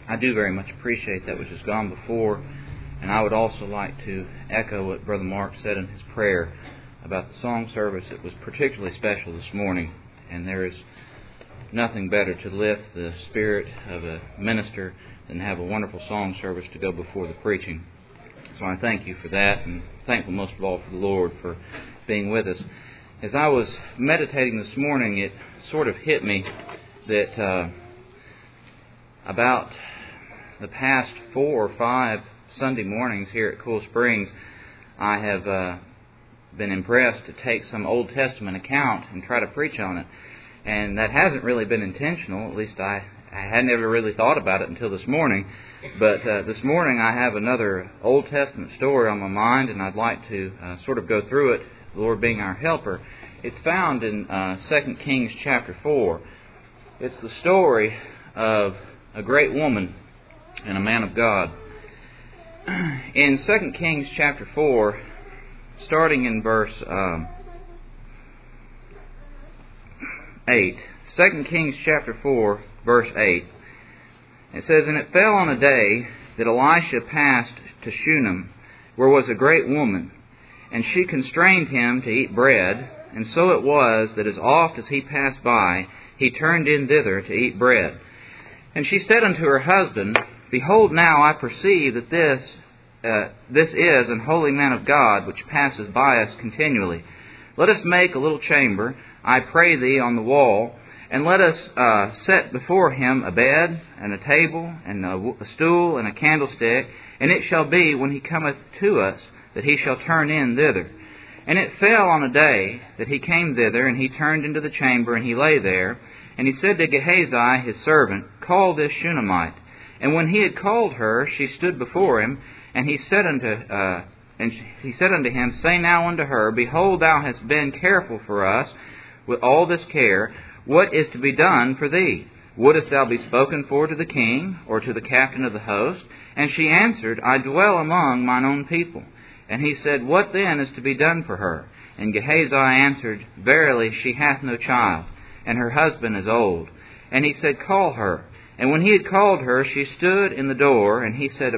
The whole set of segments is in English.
I do very much appreciate that which has gone before, and I would also like to echo what Brother Mark said in his prayer about the song service. It was particularly special this morning, and there is nothing better to lift the spirit of a minister than have a wonderful song service to go before the preaching. So I thank you for that, and thankful most of all for the Lord for being with us. As I was meditating this morning, it sort of hit me that about the past 4 or 5 Sunday mornings here at Cool Springs, I have been impressed to take some Old Testament account and try to preach on it. And that hasn't really been intentional. At least I had never really thought about it until this morning. But this morning I have another Old Testament story on my mind, and I'd like to sort of go through it, the Lord being our helper. It's found in 2 Kings chapter 4. It's the story of a great woman and a man of God. In 2 Kings chapter 4, starting in verse 8, 2 Kings chapter 4, verse 8, it says, "And it fell on a day that Elisha passed to Shunem, where was a great woman, and she constrained him to eat bread. And so it was that as oft as he passed by, he turned in thither to eat bread. And she said unto her husband, Behold, now I perceive that this is an holy man of God, which passes by us continually. Let us make a little chamber, I pray thee, on the wall, and let us set before him a bed, and a table, and a stool, and a candlestick. And it shall be, when he cometh to us, that he shall turn in thither. And it fell on a day that he came thither, and he turned into the chamber, and he lay there. And he said to Gehazi his servant, Call this Shunammite. And when he had called her, she stood before him, and he said unto him, Say now unto her, Behold, thou hast been careful for us with all this care. What is to be done for thee? Wouldest thou be spoken for to the king, or to the captain of the host? And she answered, I dwell among mine own people. And he said, What then is to be done for her? And Gehazi answered, Verily, she hath no child, and her husband is old. And he said, Call her. And when he had called her, she stood in the door, and he said,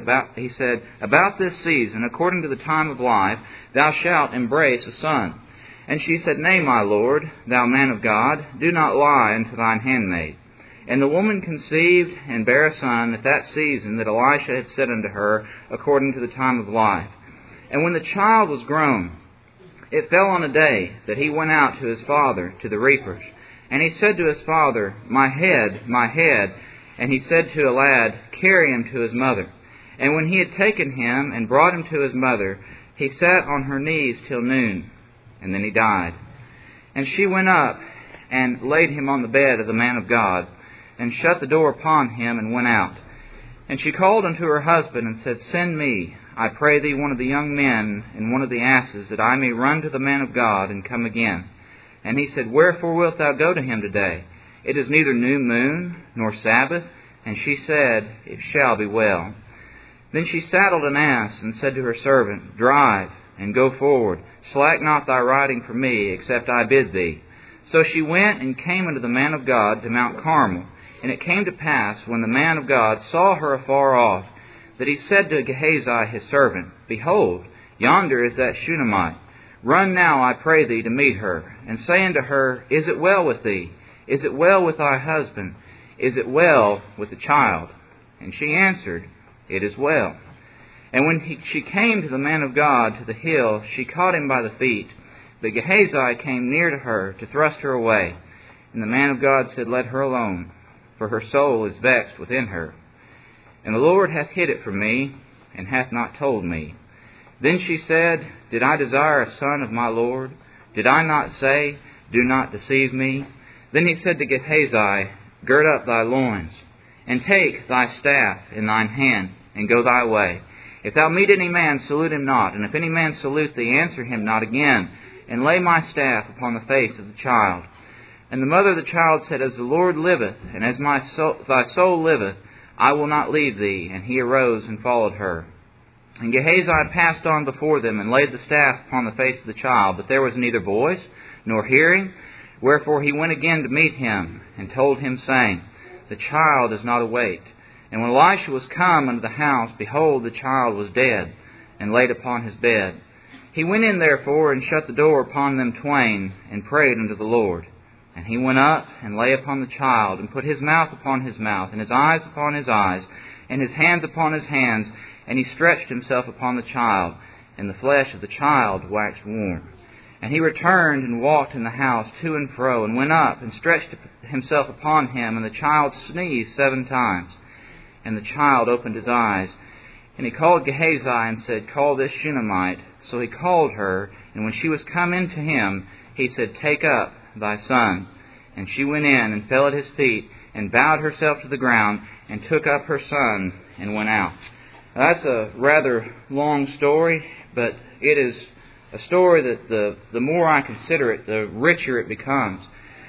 About this season, according to the time of life, thou shalt embrace a son. And she said, Nay, my lord, thou man of God, do not lie unto thine handmaid. And the woman conceived and bare a son at that season that Elisha had said unto her, according to the time of life. And when the child was grown, it fell on a day that he went out to his father to the reapers. And he said to his father, My head, my head. And he said to a lad, Carry him to his mother. And when he had taken him and brought him to his mother, he sat on her knees till noon, and then he died. And she went up and laid him on the bed of the man of God, and shut the door upon him, and went out. And she called unto her husband, and said, Send me, I pray thee, one of the young men and one of the asses, that I may run to the man of God, and come again. And he said, Wherefore wilt thou go to him today? It is neither new moon, nor Sabbath. And she said, It shall be well. Then she saddled an ass, and said to her servant, Drive, and go forward. Slack not thy riding for me, except I bid thee. So she went and came unto the man of God to Mount Carmel. And it came to pass, when the man of God saw her afar off, that he said to Gehazi his servant, Behold, yonder is that Shunammite. Run now, I pray thee, to meet her, and say unto her, Is it well with thee? Is it well with thy husband? Is it well with the child? And she answered, It is well. And when she came to the man of God to the hill, she caught him by the feet. But Gehazi came near to her to thrust her away. And the man of God said, Let her alone, for her soul is vexed within her. And the Lord hath hid it from me, and hath not told me. Then she said, Did I desire a son of my Lord? Did I not say, Do not deceive me? Then he said to Gehazi, Gird up thy loins, and take thy staff in thine hand, and go thy way. If thou meet any man, salute him not. And if any man salute thee, answer him not again. And lay my staff upon the face of the child. And the mother of the child said, As the Lord liveth, and as thy soul liveth, I will not leave thee. And he arose and followed her. And Gehazi passed on before them, and laid the staff upon the face of the child. But there was neither voice, nor hearing. Wherefore he went again to meet him, and told him, saying, The child is not awake. And when Elisha was come unto the house, behold, the child was dead, and laid upon his bed. He went in therefore, and shut the door upon them twain, and prayed unto the Lord. And he went up, and lay upon the child, and put his mouth upon his mouth, and his eyes upon his eyes, and his hands upon his hands, and he stretched himself upon the child, and the flesh of the child waxed warm. And he returned and walked in the house to and fro, and went up, and stretched himself upon him, and the child sneezed 7 times. And the child opened his eyes. And he called Gehazi, and said, Call this Shunammite. So he called her, and when she was come in to him, he said, Take up thy son. And she went in, and fell at his feet, and bowed herself to the ground, and took up her son, and went out. Now, that's a rather long story, but it is a story that the more I consider it, the richer it becomes.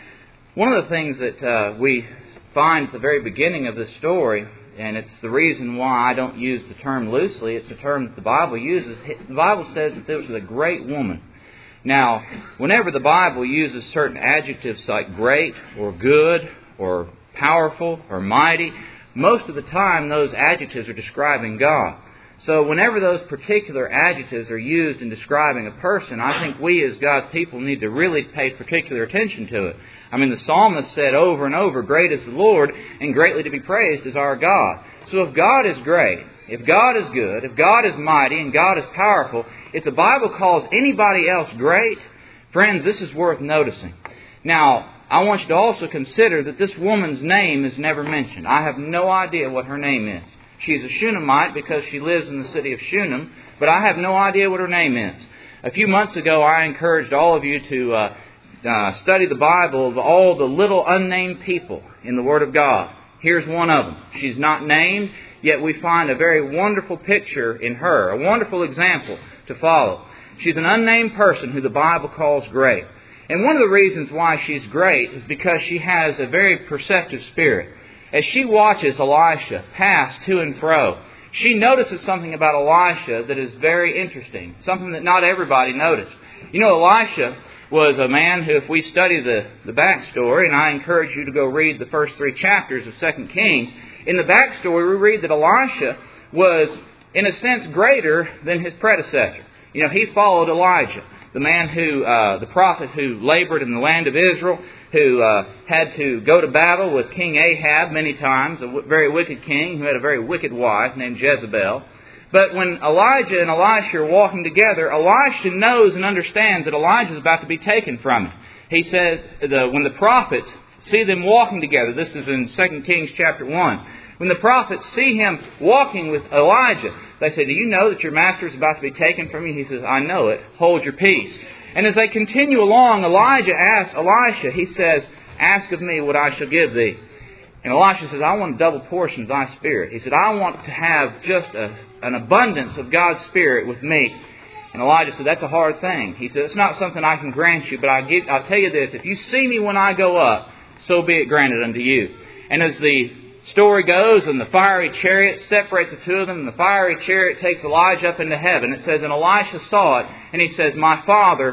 One of the things that we find at the very beginning of this story, and it's the reason why I don't use the term loosely, it's a term that the Bible uses. The Bible says that there was a great woman. Now, whenever the Bible uses certain adjectives like great or good or powerful or mighty, most of the time those adjectives are describing God. So whenever those particular adjectives are used in describing a person, I think we as God's people need to really pay particular attention to it. I mean, the psalmist said over and over, Great is the Lord, and greatly to be praised is our God. So if God is great, if God is good, if God is mighty, and God is powerful, if the Bible calls anybody else great, friends, this is worth noticing. Now, I want you to also consider that this woman's name is never mentioned. I have no idea what her name is. She's a Shunammite because she lives in the city of Shunem, but I have no idea what her name is. A few months ago, I encouraged all of you to study the Bible of all the little unnamed people in the Word of God. Here's one of them. She's not named, yet we find a very wonderful picture in her, a wonderful example to follow. She's an unnamed person who the Bible calls great. And one of the reasons why she's great is because she has a very perceptive spirit. As she watches Elisha pass to and fro, she notices something about Elisha that is very interesting, something that not everybody noticed. You know, Elisha was a man who, if we study the backstory, and I encourage you to go read the first 3 chapters of 2 Kings, in the backstory we read that Elisha was, in a sense, greater than his predecessor. You know, he followed Elijah, the man who, the prophet who labored in the land of Israel, who had to go to battle with King Ahab many times, a very wicked king who had a very wicked wife named Jezebel. But when Elijah and Elisha are walking together, Elisha knows and understands that Elijah is about to be taken from him. He says, when the prophets see them walking together, this is in 2 Kings chapter 1, when the prophets see him walking with Elijah, they say, Do you know that your master is about to be taken from you? He says, I know it. Hold your peace. And as they continue along, Elijah asks Elisha, he says, Ask of me what I shall give thee. And Elisha says, I want a double portion of thy spirit. He said, I want to have just an abundance of God's Spirit with me. And Elijah said, That's a hard thing. He said, It's not something I can grant you, but I'll tell you this. If you see me when I go up, so be it granted unto you. And as the story goes, and the fiery chariot separates the two of them, and the fiery chariot takes Elijah up into heaven. It says, And Elisha saw it, and he says, My father,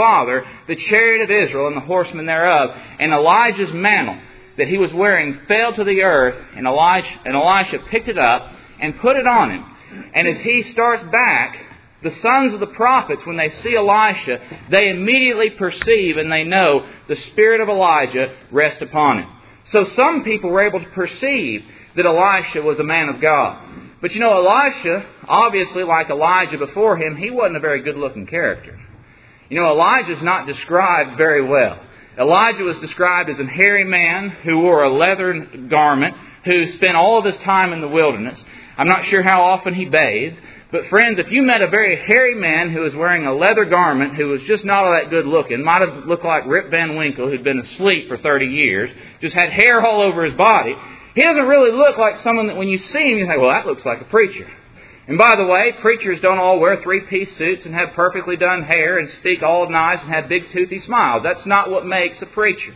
the chariot of Israel and the horsemen thereof. And Elijah's mantle that he was wearing fell to the earth, and Elisha picked it up and put it on him. And as he starts back, the sons of the prophets, when they see Elisha, they immediately perceive and they know the spirit of Elijah rest upon him. So some people were able to perceive that Elisha was a man of God. But you know, Elisha, obviously like Elijah before him, he wasn't a very good-looking character. You know, Elijah's not described very well. Elijah was described as a hairy man who wore a leather garment, who spent all of his time in the wilderness. I'm not sure how often he bathed. But friends, if you met a very hairy man who was wearing a leather garment, who was just not all that good looking, might have looked like Rip Van Winkle, who'd been asleep for 30 years, just had hair all over his body, he doesn't really look like someone that when you see him, you think, well, that looks like a preacher. And by the way, preachers don't all wear 3-piece suits and have perfectly done hair and speak all nice and have big toothy smiles. That's not what makes a preacher.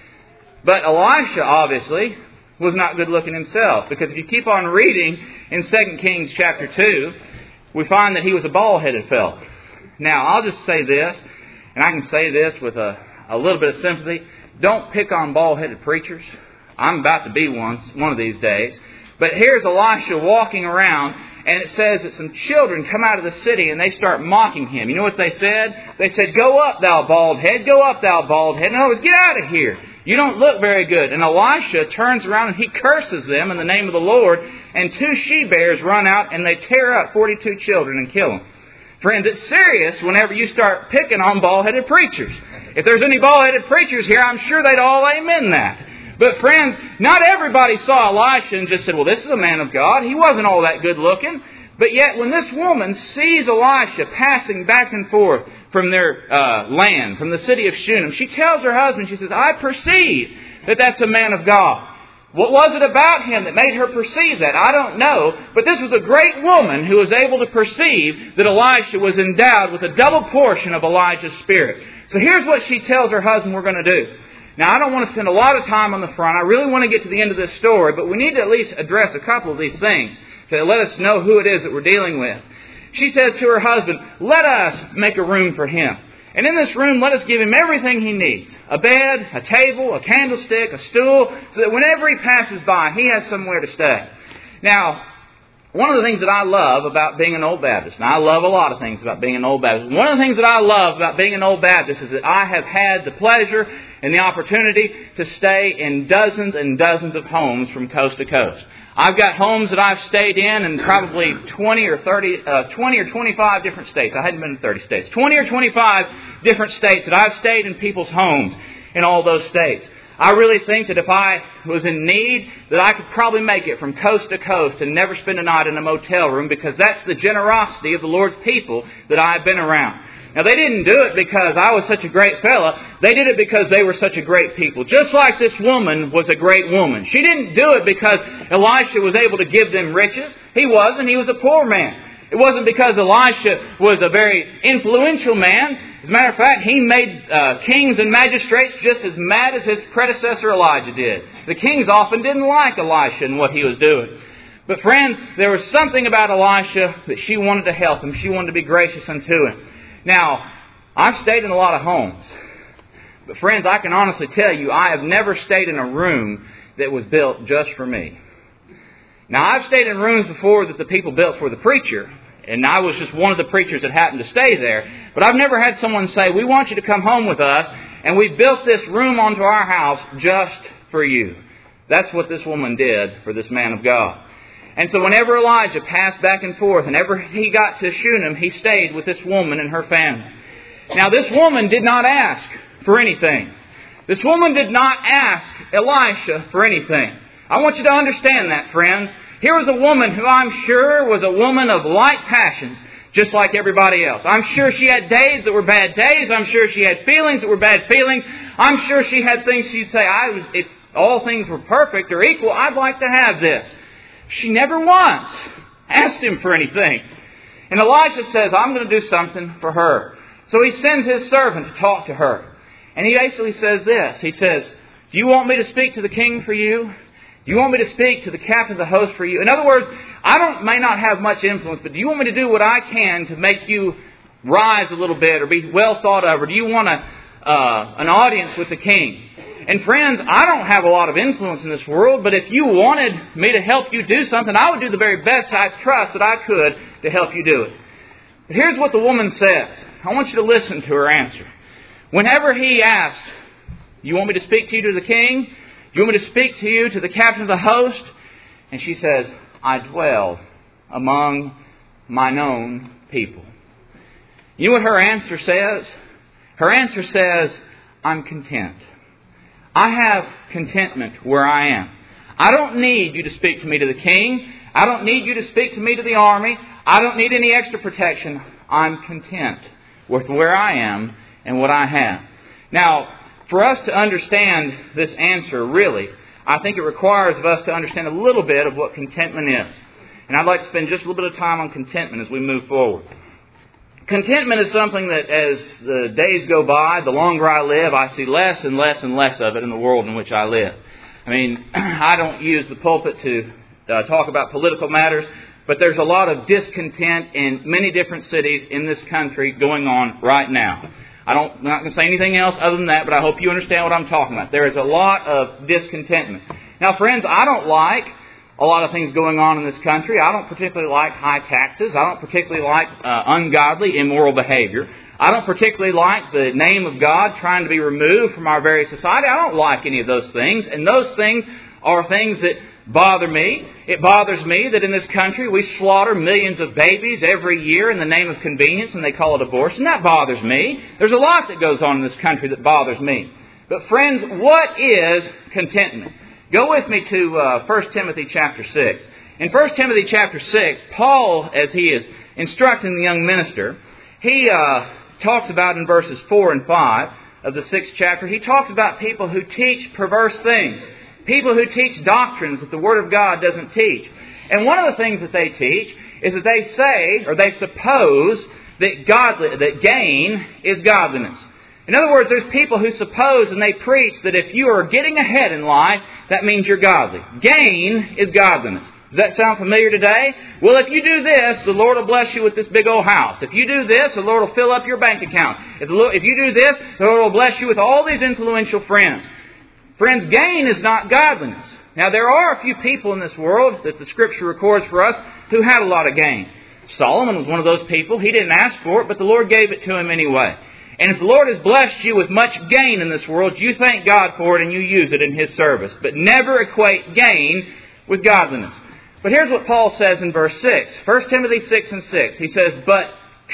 But Elisha, obviously, was not good looking himself, because if you keep on reading in 2 Kings chapter 2, we find that he was a bald-headed fellow. Now, I'll just say this, and I can say this with a little bit of sympathy. Don't pick on bald-headed preachers. I'm about to be one of these days. But here's Elisha walking around, and it says that some children come out of the city and they start mocking him. You know what they said? They said, "Go up, thou bald head. Go up, thou bald head." In other words, get out of here. You don't look very good. And Elisha turns around and he curses them in the name of the Lord. And 2 she-bears run out and they tear up 42 children and kill them. Friends, it's serious whenever you start picking on bald-headed preachers. If there's any bald-headed preachers here, I'm sure they'd all amen that. But friends, not everybody saw Elisha and just said, "Well, this is a man of God. He wasn't all that good looking." But yet when this woman sees Elisha passing back and forth from their land, from the city of Shunem, she tells her husband, she says, "I perceive that that's a man of God." What was it about him that made her perceive that? I don't know. But this was a great woman who was able to perceive that Elisha was endowed with a double portion of Elijah's spirit. So here's what she tells her husband we're going to do. Now, I don't want to spend a lot of time on the front. I really want to get to the end of this story, but we need to at least address a couple of these things to let us know who it is that we're dealing with. She says to her husband, "Let us make a room for him. And in this room, let us give him everything he needs. A bed, a table, a candlestick, a stool, so that whenever he passes by, he has somewhere to stay." Now, one of the things that I love about being an Old Baptist, and I love a lot of things about being an Old Baptist, one of the things that I love about being an Old Baptist is that I have had the pleasure and the opportunity to stay in dozens and dozens of homes from coast to coast. I've got homes that I've stayed in probably 20 or 25 different states. I hadn't been in 30 states. 20 or 25 different states that I've stayed in people's homes in all those states. I really think that if I was in need, that I could probably make it from coast to coast and never spend a night in a motel room, because that's the generosity of the Lord's people that I've been around. Now, they didn't do it because I was such a great fella. They did it because they were such a great people. Just like this woman was a great woman. She didn't do it because Elisha was able to give them riches. He wasn't. He was a poor man. It wasn't because Elisha was a very influential man. As a matter of fact, he made kings and magistrates just as mad as his predecessor Elijah did. The kings often didn't like Elisha and what he was doing. But friends, there was something about Elisha that she wanted to help him. She wanted to be gracious unto him. Now, I've stayed in a lot of homes. But friends, I can honestly tell you, I have never stayed in a room that was built just for me. Now, I've stayed in rooms before that the people built for the preacher, and I was just one of the preachers that happened to stay there. But I've never had someone say, "We want you to come home with us, and we built this room onto our house just for you." That's what this woman did for this man of God. And so whenever Elijah passed back and forth, whenever he got to Shunem, he stayed with this woman and her family. Now, this woman did not ask for anything. This woman did not ask Elisha for anything. I want you to understand that, friends. Here was a woman who I'm sure was a woman of light passions, just like everybody else. I'm sure she had days that were bad days. I'm sure she had feelings that were bad feelings. I'm sure she had things she'd say, if all things were perfect or equal, I'd like to have this. She never once asked him for anything. And Elisha says, "I'm going to do something for her." So he sends his servant to talk to her. And he basically says this. He says, "Do you want me to speak to the king for you? Do you want me to speak to the captain of the host for you?" In other words, may not have much influence, but do you want me to do what I can to make you rise a little bit or be well thought of? Or do you want an audience with the king? And friends, I don't have a lot of influence in this world, but if you wanted me to help you do something, I would do the very best I trust that I could to help you do it. But here's what the woman says. I want you to listen to her answer. Whenever he asked, "You want me to speak to you to the king? You want me to speak to you to the captain of the host?" And she says, "I dwell among mine own people." You know what her answer says? Her answer says, "I'm content. I have contentment where I am. I don't need you to speak to me to the king. I don't need you to speak to me to the army. I don't need any extra protection. I'm content with where I am and what I have." Now, for us to understand this answer, really, I think it requires of us to understand a little bit of what contentment is. And I'd like to spend just a little bit of time on contentment as we move forward. Contentment is something that as the days go by, the longer I live, I see less and less and less of it in the world in which I live. I mean, I don't use the pulpit to talk about political matters, but there's a lot of discontent in many different cities in this country going on right now. I'm not going to say anything else other than that, but I hope you understand what I'm talking about. There is a lot of discontentment. Now, friends, I don't like a lot of things going on in this country. I don't particularly like high taxes. I don't particularly like ungodly, immoral behavior. I don't particularly like the name of God trying to be removed from our very society. I don't like any of those things. And those things are things that bother me. It bothers me that in this country we slaughter millions of babies every year in the name of convenience, and they call it abortion. That bothers me. There's a lot that goes on in this country that bothers me. But friends, what is contentment? Go with me to 1 Timothy chapter 6. In 1 Timothy chapter 6, Paul, as he is instructing the young minister, he talks about in verses 4 and 5 of the 6th chapter, he talks about people who teach perverse things. People who teach doctrines that the Word of God doesn't teach. And one of the things that they teach is that they say, or they suppose, that gain is godliness. In other words, there's people who suppose and they preach that if you are getting ahead in life, that means you're godly. Gain is godliness. Does that sound familiar today? Well, if you do this, the Lord will bless you with this big old house. If you do this, the Lord will fill up your bank account. If you do this, the Lord will bless you with all these influential friends. Friends, gain is not godliness. Now, there are a few people in this world that the Scripture records for us who had a lot of gain. Solomon was one of those people. He didn't ask for it, but the Lord gave it to him anyway. And if the Lord has blessed you with much gain in this world, you thank God for it and you use it in His service. But never equate gain with godliness. But here's what Paul says in verse 6. 1 Timothy 6 and 6. He says, but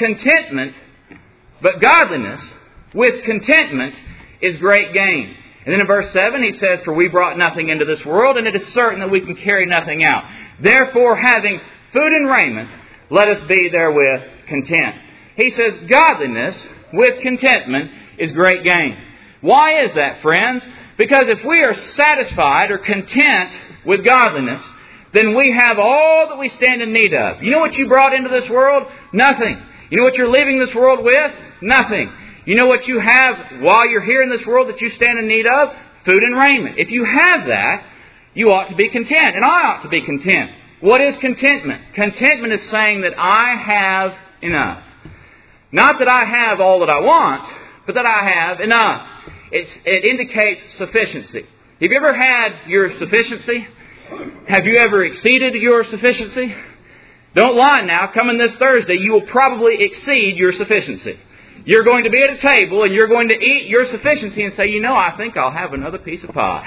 godliness with contentment is great gain. And then in verse 7 he says, for we brought nothing into this world, and it is certain that we can carry nothing out. Therefore, having food and raiment, let us be therewith content. He says, godliness with contentment is great gain. Why is that, friends? Because if we are satisfied or content with godliness, then we have all that we stand in need of. You know what you brought into this world? Nothing. You know what you're leaving this world with? Nothing. You know what you have while you're here in this world that you stand in need of? Food and raiment. If you have that, you ought to be content. And I ought to be content. What is contentment? Contentment is saying that I have enough. Not that I have all that I want, but that I have enough. It indicates sufficiency. Have you ever had your sufficiency? Have you ever exceeded your sufficiency? Don't lie now. Coming this Thursday, you will probably exceed your sufficiency. You're going to be at a table and you're going to eat your sufficiency and say, I think I'll have another piece of pie.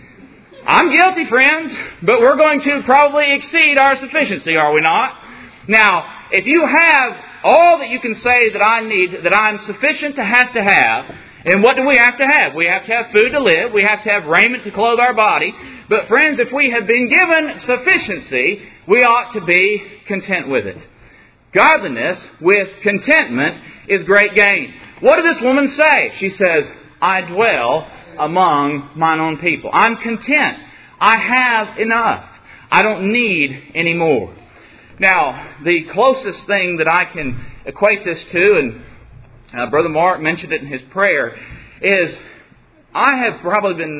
I'm guilty, friends, but we're going to probably exceed our sufficiency, are we not? Now, if you have all that you can say that I need, that I'm sufficient to have, and what do we have to have? We have to have food to live. We have to have raiment to clothe our body. But friends, if we have been given sufficiency, we ought to be content with it. Godliness with contentment is great gain. What did this woman say? She says, I dwell among mine own people. I'm content. I have enough. I don't need any more. Now, the closest thing that I can equate this to, and Brother Mark mentioned it in his prayer, is I have probably been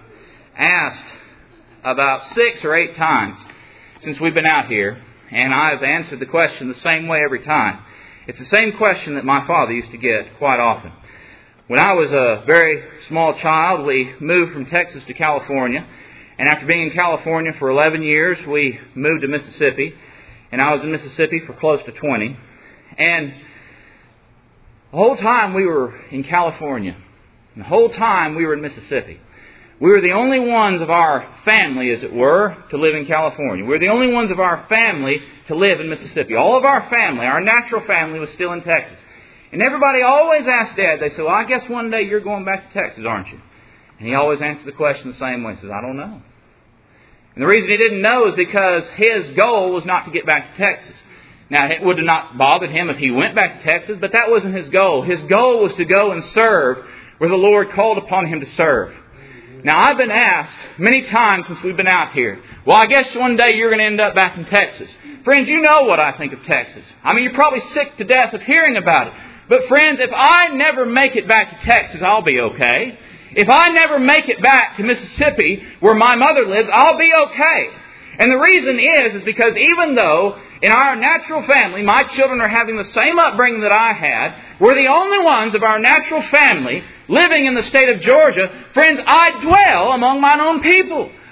asked about 6 or 8 times since we've been out here, and I've answered the question the same way every time. It's the same question that my father used to get quite often. When I was a very small child, we moved from Texas to California, and after being in California for 11 years, we moved to Mississippi, and I was in Mississippi for close to 20. And the whole time we were in California, and the whole time we were in Mississippi, we were the only ones of our family, as it were, to live in California. We were the only ones of our family to live in Mississippi. All of our family, our natural family, was still in Texas. And everybody always asked Dad, they said, well, I guess one day you're going back to Texas, aren't you? And he always answered the question the same way. He says, I don't know. And the reason he didn't know is because his goal was not to get back to Texas. Now, it would have not bothered him if he went back to Texas, but that wasn't his goal. His goal was to go and serve where the Lord called upon him to serve. Now, I've been asked many times since we've been out here, well, I guess one day you're going to end up back in Texas. Friends, you know what I think of Texas. I mean, you're probably sick to death of hearing about it. But friends, if I never make it back to Texas, I'll be okay. If I never make it back to Mississippi, where my mother lives, I'll be okay. And the reason is because even though in our natural family, my children are having the same upbringing that I had, we're the only ones of our natural family living in the state of Georgia. Friends, I dwell among mine own people.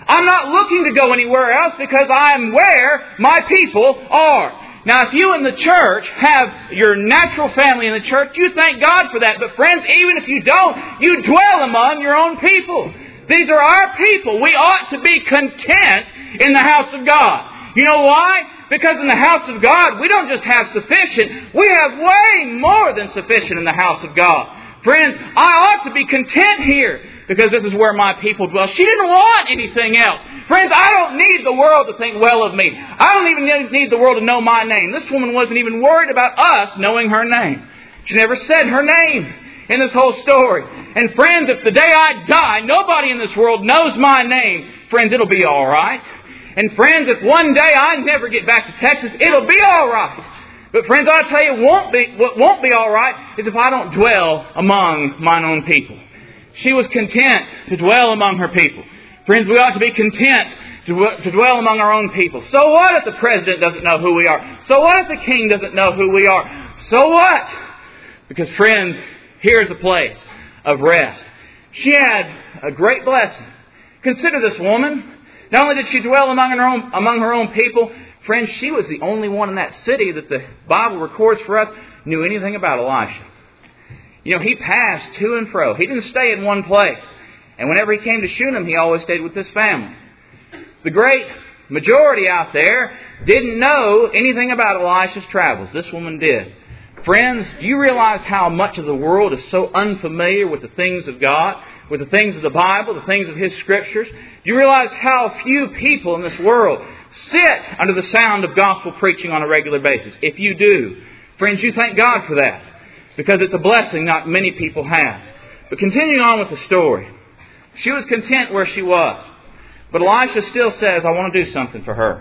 I'm not looking to go anywhere else because I'm where my people are. Now, if you in the church have your natural family in the church, you thank God for that. But friends, even if you don't, you dwell among your own people. These are our people. We ought to be content in the house of God. You know why? Because in the house of God, we don't just have sufficient. We have way more than sufficient in the house of God. Friends, I ought to be content here because this is where my people dwell. She didn't want anything else. Friends, I don't need the world to think well of me. I don't even need the world to know my name. This woman wasn't even worried about us knowing her name. She never said her name in this whole story. And friends, if the day I die, nobody in this world knows my name, friends, it'll be all right. And friends, if one day I never get back to Texas, it'll be all right. But friends, I'll tell you, what won't be all right is if I don't dwell among mine own people. She was content to dwell among her people. Friends, we ought to be content to dwell among our own people. So what if the president doesn't know who we are? So what if the king doesn't know who we are? So what? Because friends, here's a place of rest. She had a great blessing. Consider this woman. Not only did she dwell among her own people, friends, she was the only one in that city that the Bible records for us knew anything about Elisha. You know, he passed to and fro. He didn't stay in one place. And whenever he came to Shunem, he always stayed with his family. The great majority out there didn't know anything about Elisha's travels. This woman did. Friends, do you realize how much of the world is so unfamiliar with the things of God, with the things of the Bible, the things of His Scriptures? Do you realize how few people in this world sit under the sound of gospel preaching on a regular basis? If you do, friends, you thank God for that, because it's a blessing not many people have. But continuing on with the story, she was content where she was. But Elisha still says, I want to do something for her.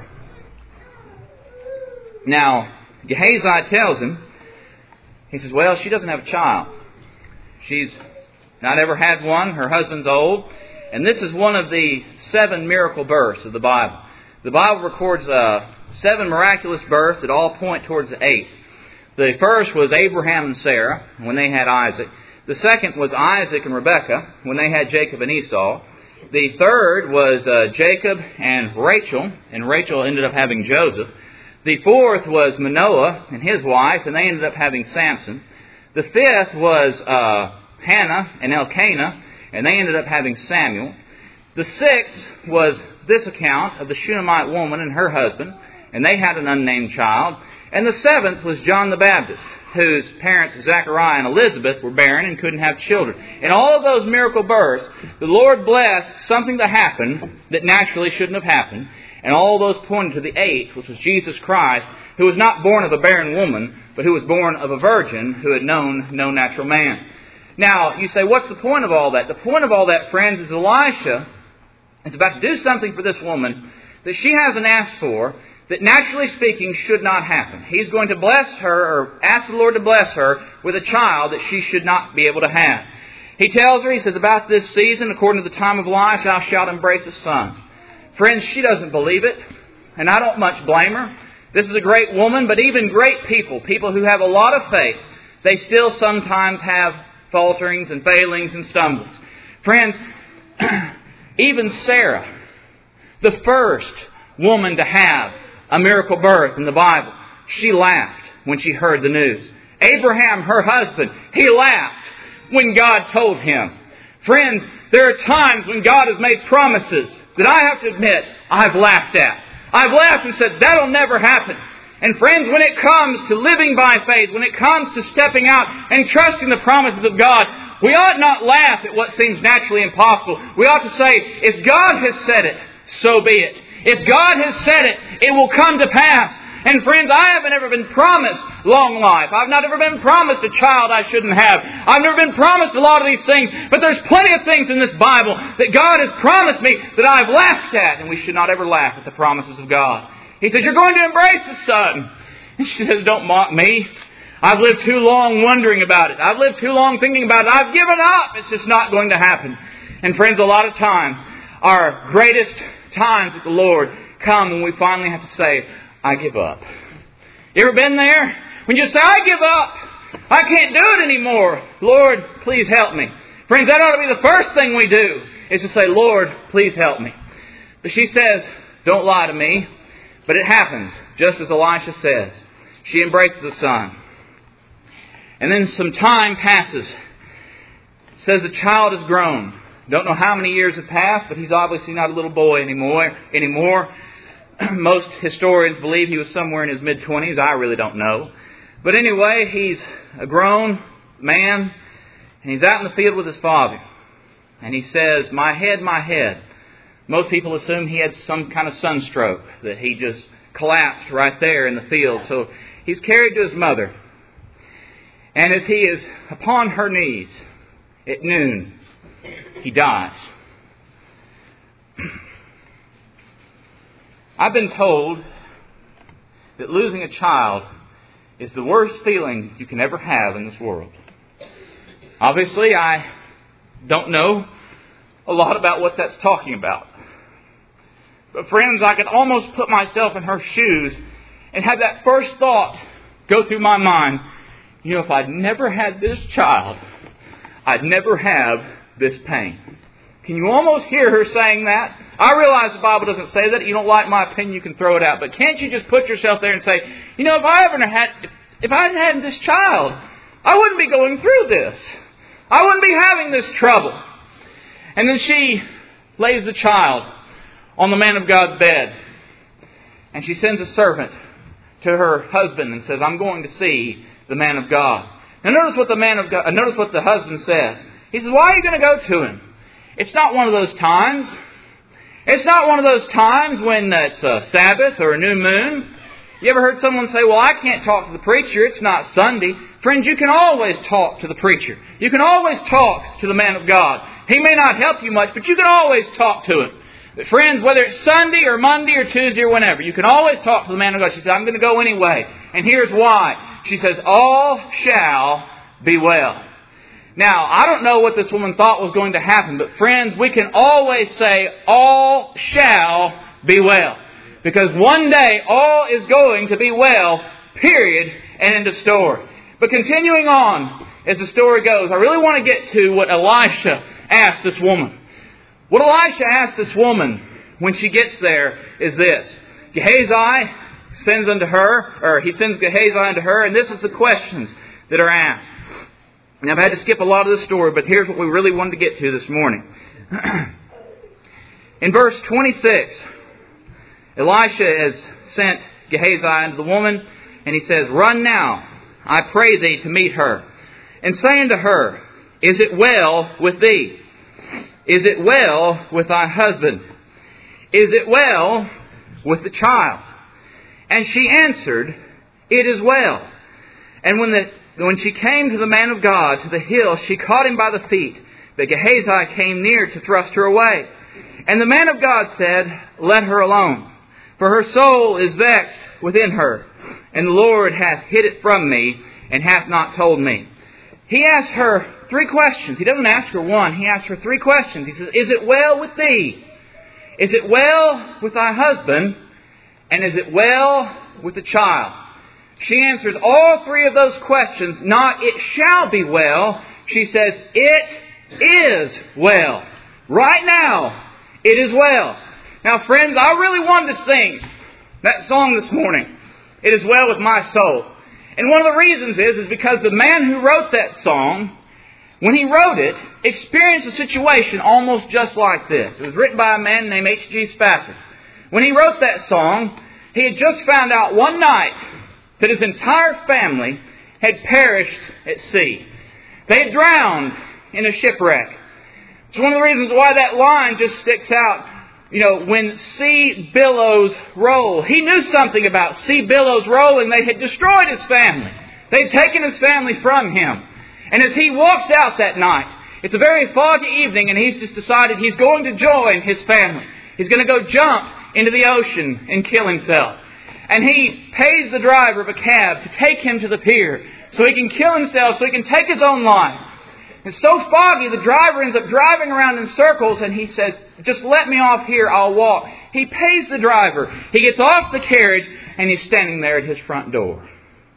Now, Gehazi tells him, he says, well, she doesn't have a child. She's not ever had one. Her husband's old. And this is one of the 7 miracle births of the Bible. The Bible records 7 miraculous births that all point towards the 8th. The first was Abraham and Sarah when they had Isaac. The second was Isaac and Rebekah when they had Jacob and Esau. The third was Jacob and Rachel ended up having Joseph. The fourth was Manoah and his wife, and they ended up having Samson. The fifth was Hannah and Elkanah, and they ended up having Samuel. The sixth was this account of the Shunammite woman and her husband, and they had an unnamed child. And the seventh was John the Baptist, whose parents Zechariah and Elizabeth were barren and couldn't have children. In all of those miracle births, the Lord blessed something to happen that naturally shouldn't have happened. And all those pointed to the 8th, which was Jesus Christ, who was not born of a barren woman, but who was born of a virgin who had known no natural man. Now, you say, what's the point of all that? The point of all that, friends, is Elisha is about to do something for this woman that she hasn't asked for, that naturally speaking should not happen. He's going to bless her, or ask the Lord to bless her, with a child that she should not be able to have. He tells her, he says, about this season, according to the time of life, thou shalt embrace a son. Friends, she doesn't believe it, and I don't much blame her. This is a great woman, but even great people who have a lot of faith, they still sometimes have falterings and failings and stumbles. Friends, even Sarah, the first woman to have a miracle birth in the Bible, she laughed when she heard the news. Abraham, her husband, he laughed when God told him. Friends, there are times when God has made promises that I have to admit I've laughed at. I've laughed and said, that'll never happen. And friends, when it comes to living by faith, when it comes to stepping out and trusting the promises of God, we ought not laugh at what seems naturally impossible. We ought to say, if God has said it, so be it. If God has said it, it will come to pass. And friends, I haven't ever been promised long life. I've not ever been promised a child I shouldn't have. I've never been promised a lot of these things. But there's plenty of things in this Bible that God has promised me that I've laughed at. And we should not ever laugh at the promises of God. He says, you're going to embrace the Son. And she says, don't mock me. I've lived too long wondering about it. I've lived too long thinking about it. I've given up. It's just not going to happen. And friends, a lot of times, our greatest times with the Lord come when we finally have to say, I give up. You ever been there? When you say, I give up. I can't do it anymore. Lord, please help me. Friends, that ought to be the first thing we do, is to say, Lord, please help me. But she says, don't lie to me. But it happens, just as Elisha says. She embraces the son. And then some time passes. It says the child is grown. Don't know how many years have passed, but he's obviously not a little boy anymore. Most historians believe he was somewhere in his mid-20s. I really don't know. But anyway, he's a grown man, and he's out in the field with his father. And he says, my head, my head. Most people assume he had some kind of sunstroke, that he just collapsed right there in the field. So he's carried to his mother. And as he is upon her knees at noon, he dies. I've been told that losing a child is the worst feeling you can ever have in this world. Obviously, I don't know a lot about what that's talking about. But friends, I can almost put myself in her shoes and have that first thought go through my mind. You know, if I'd never had this child, I'd never have this pain. Can you almost hear her saying that? I realize the Bible doesn't say that. You don't like my opinion, you can throw it out. But can't you just put yourself there and say, you know, if I hadn't had this child, I wouldn't be going through this. I wouldn't be having this trouble. And then she lays the child on the man of God's bed. And she sends a servant to her husband and says, I'm going to see the man of God. Now notice what the husband says. He says, why are you going to go to him? It's not one of those times. It's not one of those times when it's a Sabbath or a new moon. You ever heard someone say, well, I can't talk to the preacher. It's not Sunday. Friends, you can always talk to the preacher. You can always talk to the man of God. He may not help you much, but you can always talk to him. But friends, whether it's Sunday or Monday or Tuesday or whenever, you can always talk to the man of God. She said, I'm going to go anyway. And here's why. She says, all shall be well. Now, I don't know what this woman thought was going to happen, but friends, we can always say, all shall be well. Because one day, all is going to be well, period, and end of story. But continuing on, as the story goes, I really want to get to what Elisha asked this woman. What Elisha asked this woman when she gets there is this. Gehazi sends Gehazi unto her, and this is the questions that are asked. Now, I've had to skip a lot of the story, but here's what we really wanted to get to this morning. In verse 26, Elisha has sent Gehazi unto the woman, and he says, Run now, I pray thee, to meet her, and say unto her, Is it well with thee? Is it well with thy husband? Is it well with the child? And she answered, It is well. And when she came to the man of God, to the hill, she caught him by the feet. But Gehazi came near to thrust her away. And the man of God said, Let her alone, for her soul is vexed within her, and the Lord hath hid it from me, and hath not told me. He asked her 3 questions. He doesn't ask her one. He asks her 3 questions. He says, Is it well with thee? Is it well with thy husband? And is it well with the child? She answers all 3 of those questions, not it shall be well. She says, it is well. Right now, it is well. Now, friends, I really wanted to sing that song this morning. It is well with my soul. And one of the reasons is because the man who wrote that song, when he wrote it, experienced a situation almost just like this. It was written by a man named H.G. Spafford. When he wrote that song, he had just found out one night that his entire family had perished at sea. They had drowned in a shipwreck. It's one of the reasons why that line just sticks out. You know, when sea billows roll. He knew something about sea billows rolling. They had destroyed his family. They had taken his family from him. And as he walks out that night, it's a very foggy evening, and he's just decided he's going to join his family. He's going to go jump into the ocean and kill himself. And he pays the driver of a cab to take him to the pier so he can kill himself, so he can take his own life. It's so foggy, the driver ends up driving around in circles, and he says, just let me off here, I'll walk. He pays the driver. He gets off the carriage, and he's standing there at his front door.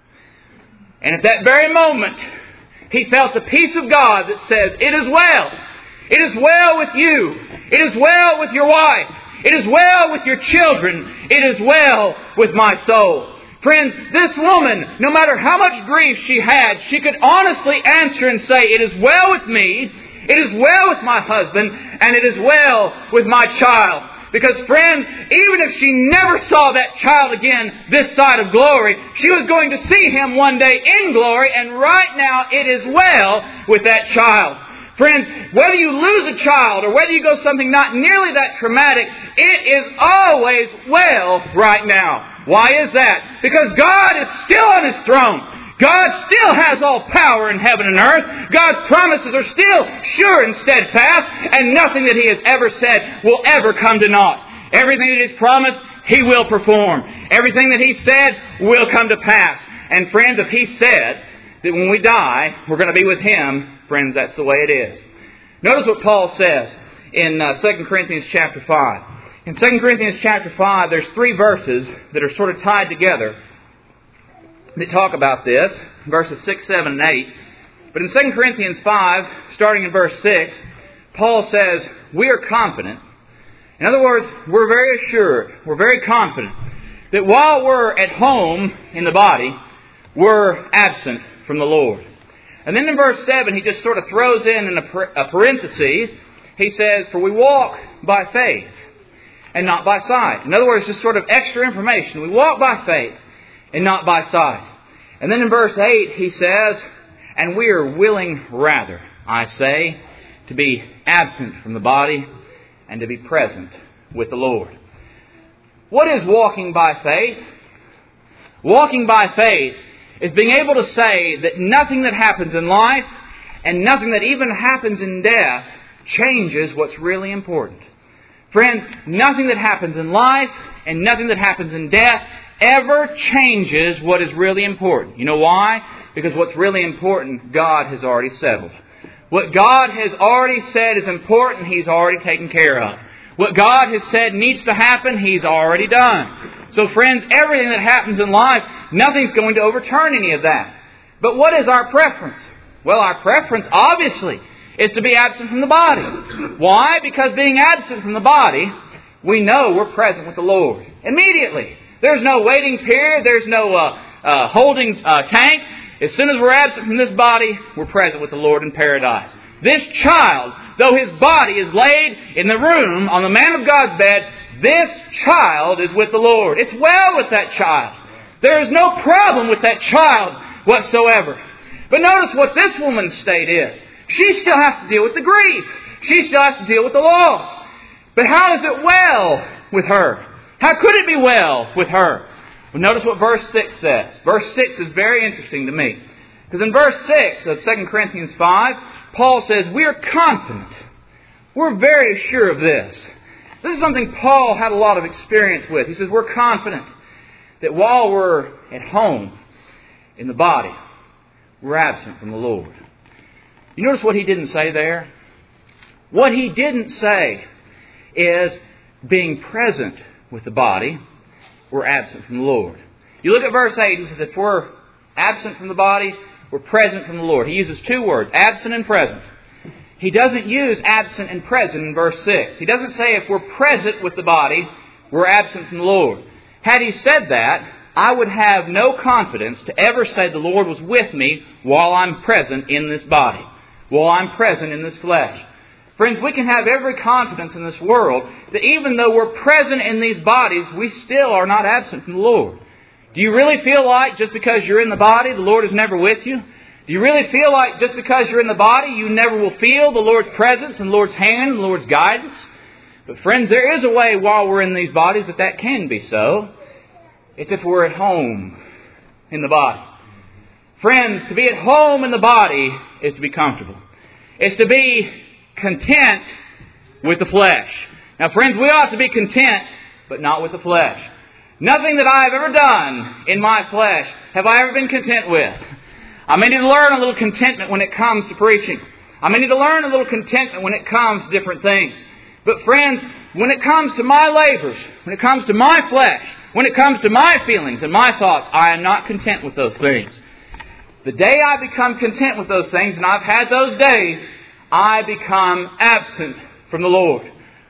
And at that very moment, he felt the peace of God that says, it is well. It is well with you. It is well with your wife. It is well with your children. It is well with my soul. Friends, this woman, no matter how much grief she had, she could honestly answer and say, it is well with me, it is well with my husband, and it is well with my child. Because friends, even if she never saw that child again this side of glory, she was going to see him one day in glory, and right now it is well with that child. Friends, whether you lose a child or whether you go something not nearly that traumatic, it is always well right now. Why is that? Because God is still on His throne. God still has all power in heaven and earth. God's promises are still sure and steadfast, and nothing that He has ever said will ever come to naught. Everything that He's promised, He will perform. Everything that He said will come to pass. And friends, if He said that when we die, we're going to be with Him, friends, that's the way it is. Notice what Paul says in 2 Corinthians chapter 5. In 2 Corinthians chapter 5, there's 3 verses that are sort of tied together that talk about this, verses 6, 7, and 8. But in 2 Corinthians 5, starting in verse 6, Paul says, we are confident. In other words, we're very assured, we're very confident that while we're at home in the body, we're absent from the Lord. And then in verse 7, he just sort of throws in a parenthesis. He says, for we walk by faith and not by sight. In other words, just sort of extra information. We walk by faith and not by sight. And then in verse 8, he says, and we are willing rather, I say, to be absent from the body and to be present with the Lord. What is walking by faith? Walking by faith is being able to say that nothing that happens in life and nothing that even happens in death changes what's really important. Friends, nothing that happens in life and nothing that happens in death ever changes what is really important. You know why? Because what's really important, God has already settled. What God has already said is important, He's already taken care of. What God has said needs to happen, He's already done. So friends, everything that happens in life, nothing's going to overturn any of that. But what is our preference? Well, our preference, obviously, is to be absent from the body. Why? Because being absent from the body, we know we're present with the Lord immediately. There's no waiting period. There's no holding tank. As soon as we're absent from this body, we're present with the Lord in paradise. This child, though his body is laid in the room on the man of God's bed, this child is with the Lord. It's well with that child. There is no problem with that child whatsoever. But notice what this woman's state is. She still has to deal with the grief. She still has to deal with the loss. But how is it well with her? How could it be well with her? Well, notice what verse 6 says. Verse 6 is very interesting to me. Because in verse 6 of 2 Corinthians 5, Paul says, we are confident. We're very sure of this. This is something Paul had a lot of experience with. He says, we're confident that while we're at home in the body, we're absent from the Lord. You notice what he didn't say there? What he didn't say is being present with the body, we're absent from the Lord. You look at verse 8, he says, if we're absent from the body, we're present from the Lord. He uses 2 words, absent and present. He doesn't use absent and present in verse 6. He doesn't say if we're present with the body, we're absent from the Lord. Had he said that, I would have no confidence to ever say the Lord was with me while I'm present in this body, while I'm present in this flesh. Friends, we can have every confidence in this world that even though we're present in these bodies, we still are not absent from the Lord. Do you really feel like just because you're in the body, the Lord is never with you? Do you really feel like just because you're in the body, you never will feel the Lord's presence and the Lord's hand and the Lord's guidance? But friends, there is a way while we're in these bodies that can be so. It's if we're at home in the body. Friends, to be at home in the body is to be comfortable. It's to be content with the flesh. Now, friends, we ought to be content, but not with the flesh. Nothing that I have ever done in my flesh have I ever been content with. I may need to learn a little contentment when it comes to preaching. I may need to learn a little contentment when it comes to different things. But friends, when it comes to my labors, when it comes to my flesh, when it comes to my feelings and my thoughts, I am not content with those things. The day I become content with those things, and I've had those days, I become absent from the Lord.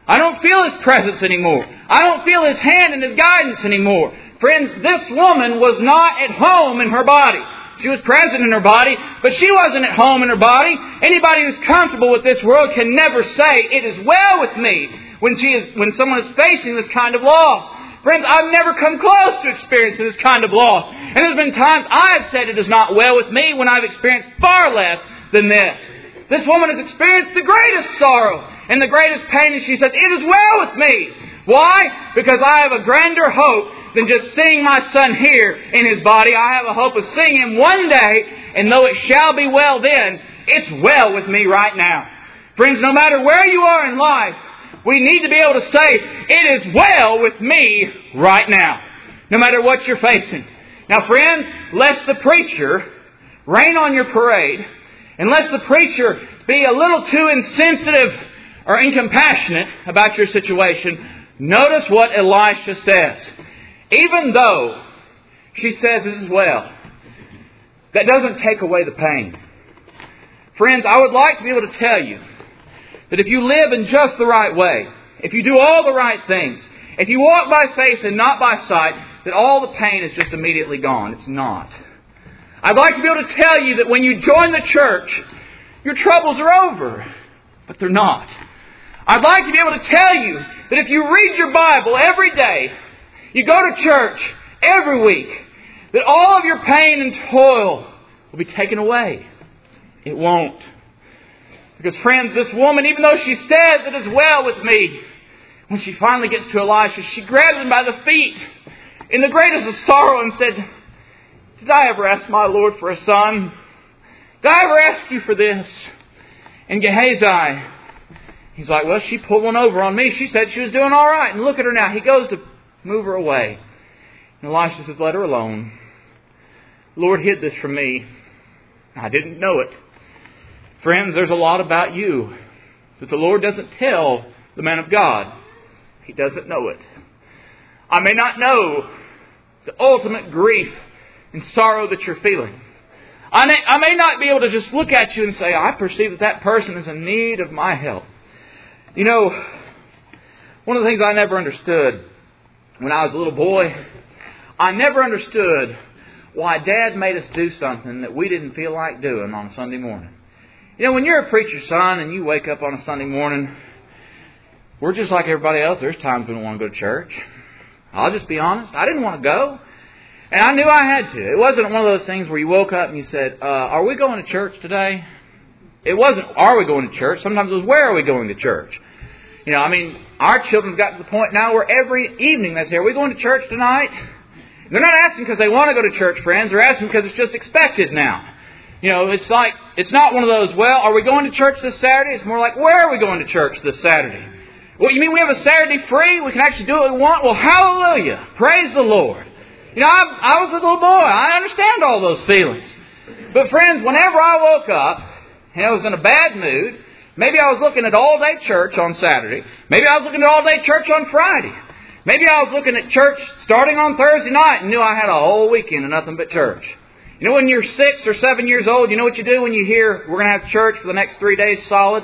I don't feel His presence anymore. I don't feel His hand and His guidance anymore. Friends, this woman was not at home in her body. She was present in her body, but she wasn't at home in her body. Anybody who's comfortable with this world can never say, it is well with me, when someone is facing this kind of loss. Friends, I've never come close to experiencing this kind of loss. And there's been times I have said it is not well with me when I've experienced far less than this. This woman has experienced the greatest sorrow and the greatest pain, and she says, it is well with me. Why? Because I have a grander hope than just seeing my son here in his body. I have a hope of seeing him one day, and though it shall be well then, it's well with me right now. Friends, no matter where you are in life, we need to be able to say, it is well with me right now, no matter what you're facing. Now, friends, lest the preacher rain on your parade, and lest the preacher be a little too insensitive or incompassionate about your situation, notice what Elisha says. Even though she says it is well, that doesn't take away the pain. Friends, I would like to be able to tell you that if you live in just the right way, if you do all the right things, if you walk by faith and not by sight, that all the pain is just immediately gone. It's not. I'd like to be able to tell you that when you join the church, your troubles are over, but they're not. I'd like to be able to tell you that if you read your Bible every day, you go to church every week, that all of your pain and toil will be taken away. It won't. Because friends, this woman, even though she says it is well with me, when she finally gets to Elisha, she grabs him by the feet in the greatest of sorrow and said, did I ever ask my Lord for a son? Did I ever ask you for this? And Gehazi, he's like, well, she pulled one over on me. She said she was doing all right. And look at her now. He goes to move her away. And Elisha says, let her alone. The Lord hid this from me. I didn't know it. Friends, there's a lot about you that the Lord doesn't tell the man of God. He doesn't know it. I may not know the ultimate grief and sorrow that you're feeling. I may not be able to just look at you and say, I perceive that person is in need of my help. You know, one of the things I never understood when I was a little boy, I never understood why Dad made us do something that we didn't feel like doing on a Sunday morning. You know, when you're a preacher's son and you wake up on a Sunday morning, we're just like everybody else. There's times we don't want to go to church. I'll just be honest. I didn't want to go. And I knew I had to. It wasn't one of those things where you woke up and you said, are we going to church today? It wasn't, are we going to church? Sometimes it was, where are we going to church? You know, I mean, our children have got to the point now where every evening they say, are we going to church tonight? They're not asking because they want to go to church, friends. They're asking because it's just expected now. You know, it's like, it's not one of those, well, are we going to church this Saturday? It's more like, where are we going to church this Saturday? Well, you mean we have a Saturday free? We can actually do what we want? Well, hallelujah. Praise the Lord. You know, I was a little boy. I understand all those feelings. But friends, whenever I woke up and I was in a bad mood, maybe I was looking at all-day church on Saturday. Maybe I was looking at all-day church on Friday. Maybe I was looking at church starting on Thursday night and knew I had a whole weekend of nothing but church. You know, when you're 6 or 7 years old, you know what you do when you hear we're going to have church for the next 3 days solid?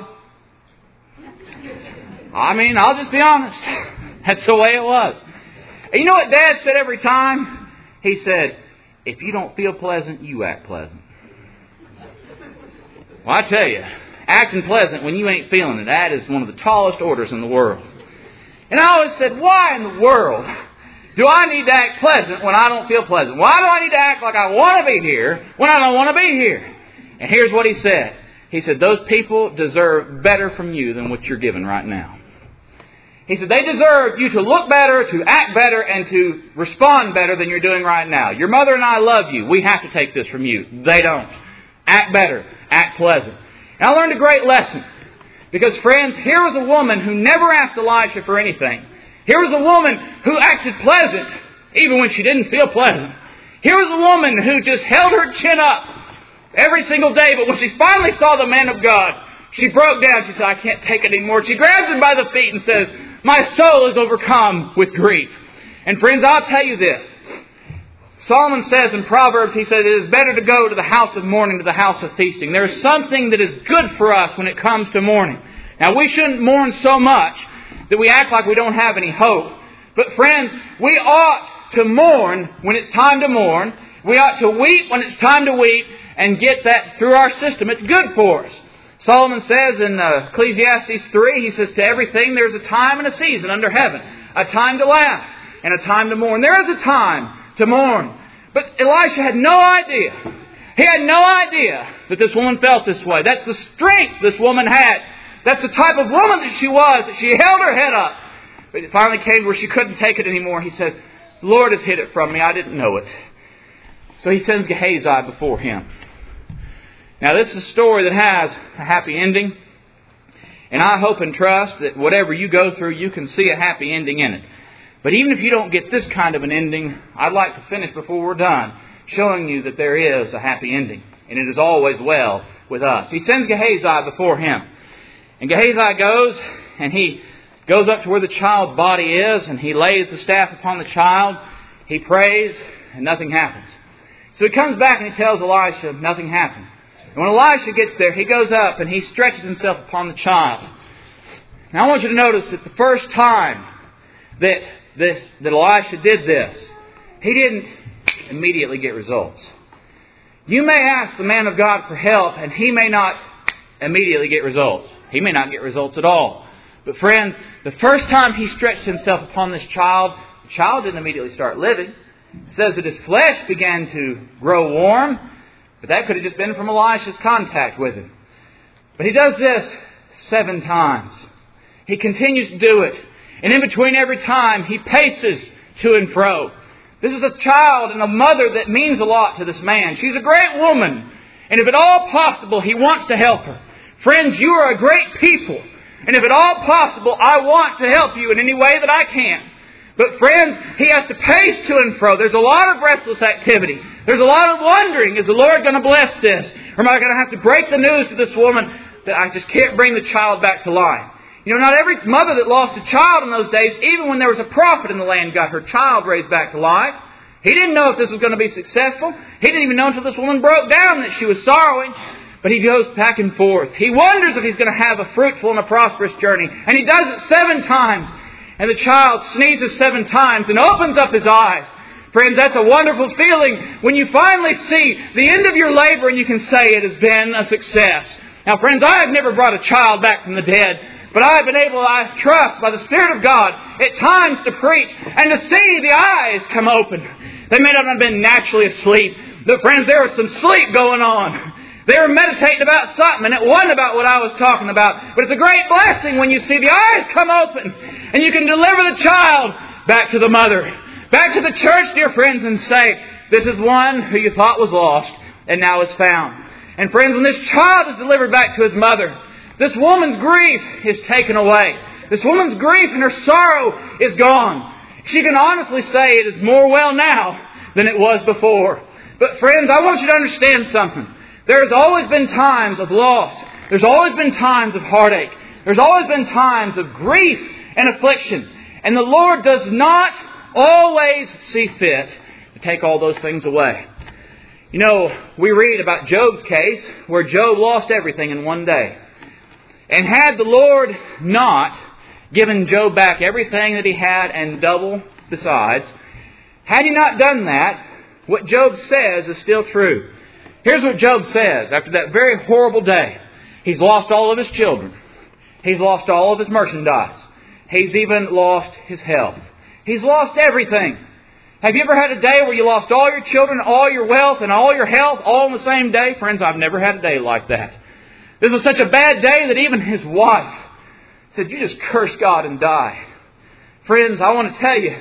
I mean, I'll just be honest. That's the way it was. And you know what Dad said every time? He said, if you don't feel pleasant, you act pleasant. Well, I tell you, acting pleasant when you ain't feeling it, that is one of the tallest orders in the world. And I always said, why in the world do I need to act pleasant when I don't feel pleasant? Why do I need to act like I want to be here when I don't want to be here? And here's what he said. He said, those people deserve better from you than what you're giving right now. He said, they deserve you to look better, to act better, and to respond better than you're doing right now. Your mother and I love you. We have to take this from you. They don't. Act better. Act pleasant. And I learned a great lesson. Because, friends, here was a woman who never asked Elisha for anything. Here was a woman who acted pleasant, even when she didn't feel pleasant. Here was a woman who just held her chin up every single day. But when she finally saw the man of God, she broke down. She said, I can't take it anymore. She grabs him by the feet and says, my soul is overcome with grief. And friends, I'll tell you this. Solomon says in Proverbs, he said, it is better to go to the house of mourning to the house of feasting. There is something that is good for us when it comes to mourning. Now, we shouldn't mourn so much that we act like we don't have any hope. But friends, we ought to mourn when it's time to mourn. We ought to weep when it's time to weep and get that through our system. It's good for us. Solomon says in Ecclesiastes 3, he says, to everything there's a time and a season under heaven. A time to laugh and a time to mourn. There is a time to mourn. But Elisha had no idea. He had no idea that this woman felt this way. That's the strength this woman had. That's the type of woman that she was, that she held her head up. But it finally came where she couldn't take it anymore. He says, the Lord has hid it from me. I didn't know it. So he sends Gehazi before him. Now this is a story that has a happy ending. And I hope and trust that whatever you go through, you can see a happy ending in it. But even if you don't get this kind of an ending, I'd like to finish before we're done, showing you that there is a happy ending. And it is always well with us. He sends Gehazi before him. And Gehazi goes, and he goes up to where the child's body is, and he lays the staff upon the child. He prays, and nothing happens. So he comes back and he tells Elisha nothing happened. And when Elisha gets there, he goes up and he stretches himself upon the child. Now I want you to notice that the first time that Elisha did this, he didn't immediately get results. You may ask the man of God for help, and he may not immediately get results. He may not get results at all. But friends, the first time he stretched himself upon this child, the child didn't immediately start living. It says that his flesh began to grow warm, but that could have just been from Elisha's contact with him. But he does this 7 times. He continues to do it. And in between every time, he paces to and fro. This is a child and a mother that means a lot to this man. She's a great woman. And if at all possible, he wants to help her. Friends, you are a great people. And if at all possible, I want to help you in any way that I can. But friends, he has to pace to and fro. There's a lot of restless activity. There's a lot of wondering, is the Lord going to bless this? Or am I going to have to break the news to this woman that I just can't bring the child back to life? You know, not every mother that lost a child in those days, even when there was a prophet in the land, got her child raised back to life. He didn't know if this was going to be successful. He didn't even know until this woman broke down that she was sorrowing. But he goes back and forth. He wonders if he's going to have a fruitful and a prosperous journey. And he does it 7 times. And the child sneezes 7 times and opens up his eyes. Friends, that's a wonderful feeling when you finally see the end of your labor and you can say it has been a success. Now, friends, I have never brought a child back from the dead. But I have been able, I trust, by the Spirit of God, at times to preach and to see the eyes come open. They may not have been naturally asleep. But friends, there was some sleep going on. They were meditating about something, and it wasn't about what I was talking about. But it's a great blessing when you see the eyes come open, and you can deliver the child back to the mother, back to the church, dear friends, and say, this is one who you thought was lost, and now is found. And friends, when this child is delivered back to his mother, this woman's grief is taken away. This woman's grief and her sorrow is gone. She can honestly say it is more well now than it was before. But friends, I want you to understand something. There's always been times of loss. There's always been times of heartache. There's always been times of grief and affliction. And the Lord does not always see fit to take all those things away. You know, we read about Job's case where Job lost everything in one day. And had the Lord not given Job back everything that he had and double besides, had He not done that, what Job says is still true. Here's what Job says after that very horrible day. He's lost all of his children. He's lost all of his merchandise. He's even lost his health. He's lost everything. Have you ever had a day where you lost all your children, all your wealth, and all your health all in the same day? Friends, I've never had a day like that. This was such a bad day that even his wife said, you just curse God and die. Friends, I want to tell you,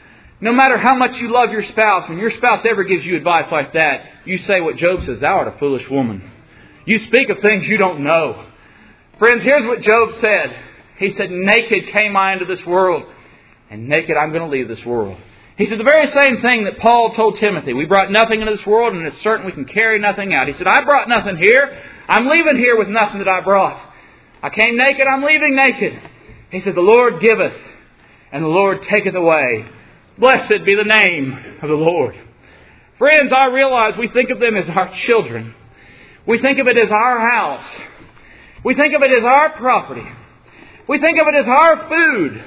no matter how much you love your spouse, when your spouse ever gives you advice like that, you say what Job says, thou art a foolish woman. You speak of things you don't know. Friends, here's what Job said. He said, naked came I into this world, and naked I'm going to leave this world. He said the very same thing that Paul told Timothy. We brought nothing into this world, and it's certain we can carry nothing out. He said, I brought nothing here. I'm leaving here with nothing that I brought. I came naked, I'm leaving naked. He said, the Lord giveth, and the Lord taketh away. Blessed be the name of the Lord. Friends, I realize we think of them as our children. We think of it as our house. We think of it as our property. We think of it as our food.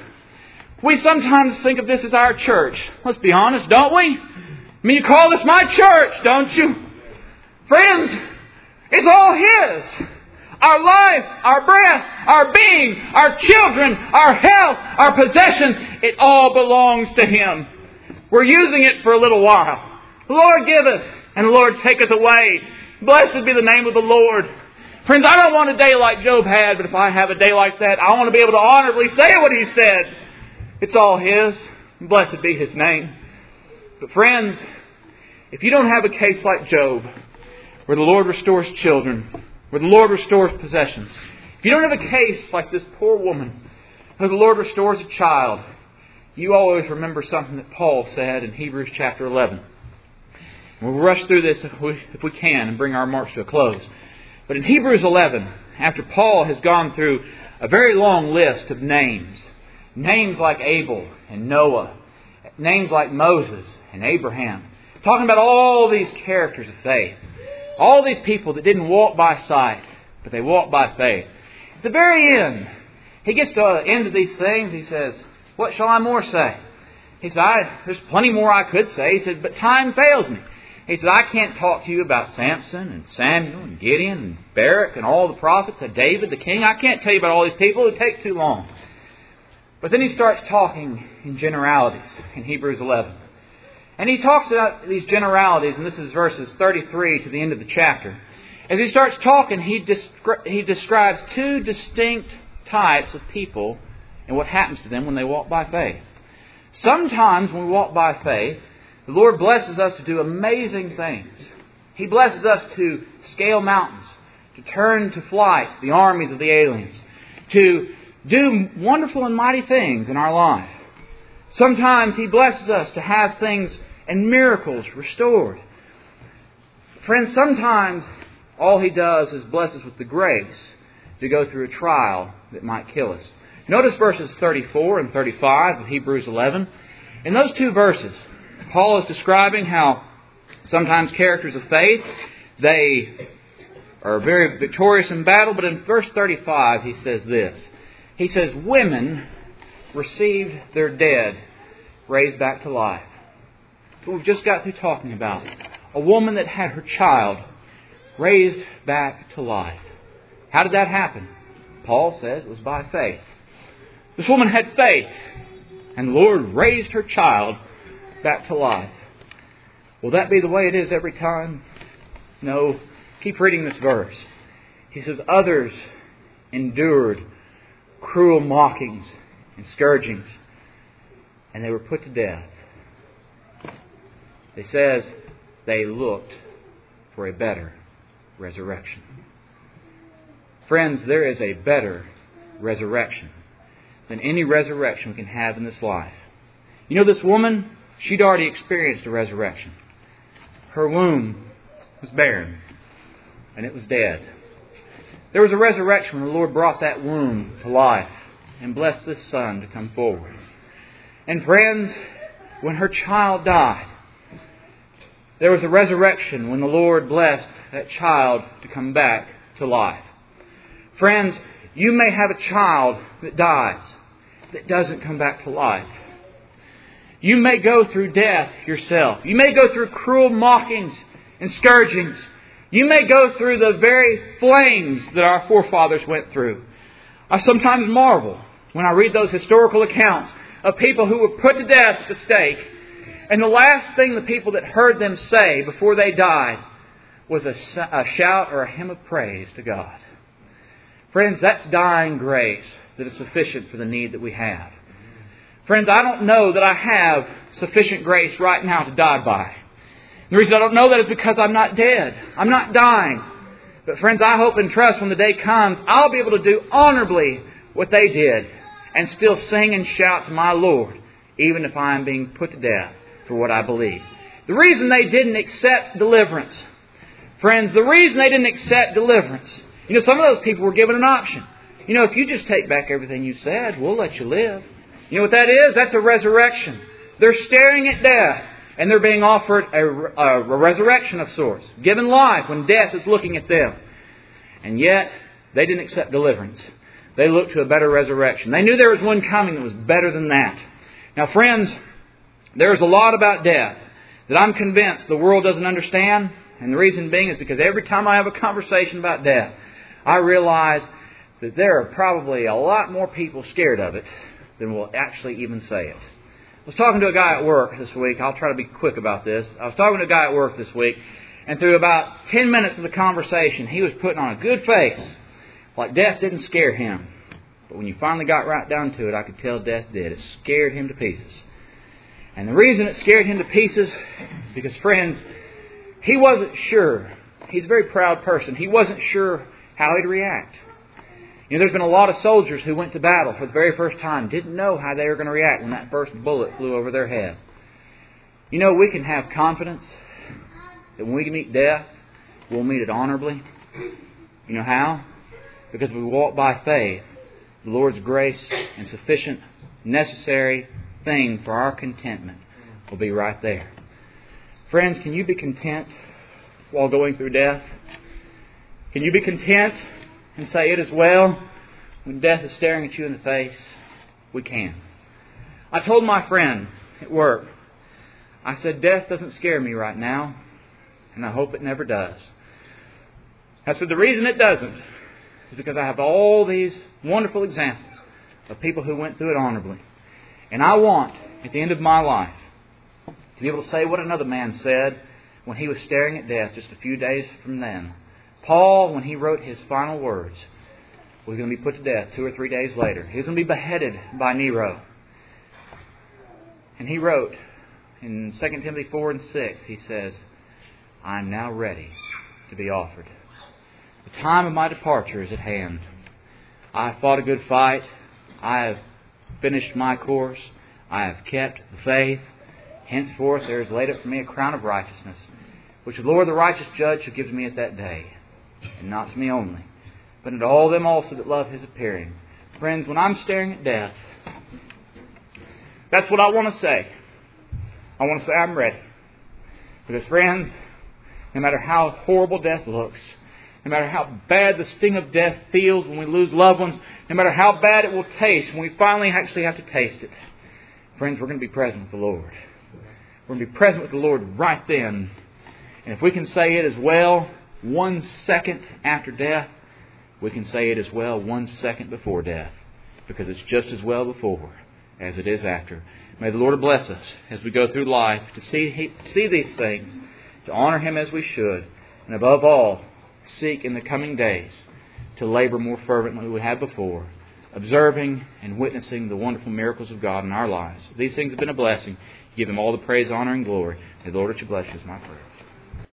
We sometimes think of this as our church. Let's be honest, don't we? I mean, you call this my church, don't you? Friends, it's all His. Our life, our breath, our being, our children, our health, our possessions, it all belongs to Him. We're using it for a little while. The Lord giveth, and the Lord taketh away. Blessed be the name of the Lord. Friends, I don't want a day like Job had, but if I have a day like that, I want to be able to honorably say what he said. It's all His. Blessed be His name. But friends, if you don't have a case like Job, where the Lord restores children, where the Lord restores possessions, if you don't have a case like this poor woman, where the Lord restores a child, you always remember something that Paul said in Hebrews chapter 11. We'll rush through this if we can and bring our remarks to a close. But in Hebrews 11, after Paul has gone through a very long list of names, names like Abel and Noah, names like Moses and Abraham, talking about all these characters of faith, all these people that didn't walk by sight, but they walked by faith. At the very end, he gets to the end of these things, he says, what shall I more say? He said, there's plenty more I could say. He said, but time fails me. He said, I can't talk to you about Samson and Samuel and Gideon and Barak and all the prophets and David the king. I can't tell you about all these people. It would take too long. But then he starts talking in generalities in Hebrews 11. And he talks about these generalities, and this is verses 33 to the end of the chapter. As he starts talking, he describes two distinct types of people and what happens to them when they walk by faith. Sometimes when we walk by faith, the Lord blesses us to do amazing things. He blesses us to scale mountains, to turn to flight the armies of the aliens, to do wonderful and mighty things in our life. Sometimes He blesses us to have things and miracles restored. Friends, sometimes all He does is bless us with the grace to go through a trial that might kill us. Notice verses 34 and 35 of Hebrews 11. In those two verses, Paul is describing how sometimes characters of faith, they are very victorious in battle, but in verse 35 he says this. He says, women received their dead raised back to life. That's what we've just got through talking about. A woman that had her child raised back to life. How did that happen? Paul says it was by faith. This woman had faith, and the Lord raised her child back to life. Will that be the way it is every time? No. Keep reading this verse. He says, others endured cruel mockings and scourgings, and they were put to death. It says they looked for a better resurrection. Friends, there is a better resurrection than any resurrection we can have in this life. You know, this woman, she'd already experienced a resurrection. Her womb was barren, and it was dead. There was a resurrection when the Lord brought that womb to life and blessed this son to come forward. And friends, when her child died, there was a resurrection when the Lord blessed that child to come back to life. Friends, you may have a child that dies, that doesn't come back to life. You may go through death yourself. You may go through cruel mockings and scourgings. You may go through the very flames that our forefathers went through. I sometimes marvel when I read those historical accounts of people who were put to death at the stake, and the last thing the people that heard them say before they died was a shout or a hymn of praise to God. Friends, that's dying grace that is sufficient for the need that we have. Friends, I don't know that I have sufficient grace right now to die by. The reason I don't know that is because I'm not dead. I'm not dying. But friends, I hope and trust when the day comes, I'll be able to do honorably what they did and still sing and shout to my Lord, even if I am being put to death for what I believe. The reason they didn't accept deliverance, friends, the reason they didn't accept deliverance, you know, some of those people were given an option. You know, if you just take back everything you said, we'll let you live. You know what that is? That's a resurrection. They're staring at death, and they're being offered a resurrection of sorts, given life when death is looking at them. And yet, they didn't accept deliverance. They looked to a better resurrection. They knew there was one coming that was better than that. Now, friends, there's a lot about death that I'm convinced the world doesn't understand. And the reason being is because every time I have a conversation about death, I realize that there are probably a lot more people scared of it than will actually even say it. I was talking to a guy at work this week. I'll try to be quick about this. I was talking to a guy at work this week, and through about 10 minutes of the conversation, he was putting on a good face, like death didn't scare him. But when you finally got right down to it, I could tell death did. It scared him to pieces. And the reason it scared him to pieces is because, friends, he wasn't sure. He's a very proud person. He wasn't sure how he'd react. You know, there's been a lot of soldiers who went to battle for the very first time, didn't know how they were going to react when that first bullet flew over their head. You know, we can have confidence that when we meet death, we'll meet it honorably. You know how? Because we walk by faith. The Lord's grace and sufficient, necessary thing for our contentment will be right there. Friends, can you be content while going through death? Can you be content and say it is well when death is staring at you in the face? We can. I told my friend at work, I said, death doesn't scare me right now, and I hope it never does. I said, the reason it doesn't is because I have all these wonderful examples of people who went through it honorably. And I want, at the end of my life, to be able to say what another man said when he was staring at death just a few days from then. Paul, when he wrote his final words, was going to be put to death 2 or 3 days later. He was going to be beheaded by Nero. And he wrote in 2 Timothy 4 and 6, he says, I am now ready to be offered. The time of my departure is at hand. I have fought a good fight. I have finished my course. I have kept the faith. Henceforth there is laid up for me a crown of righteousness, which the Lord the righteous judge shall give to me at that day. And not to me only, but unto all them also that love His appearing. Friends, when I'm staring at death, that's what I want to say. I want to say I'm ready. Because, friends, no matter how horrible death looks, no matter how bad the sting of death feels when we lose loved ones, no matter how bad it will taste when we finally actually have to taste it, friends, we're going to be present with the Lord. We're going to be present with the Lord right then. And if we can say it as well 1 second after death, we can say it as well 1 second before death. Because it's just as well before as it is after. May the Lord bless us as we go through life to see these things, to honor Him as we should, and above all, seek in the coming days to labor more fervently than we have before, observing and witnessing the wonderful miracles of God in our lives. These things have been a blessing. Give Him all the praise, honor, and glory. May the Lord bless you is my prayer.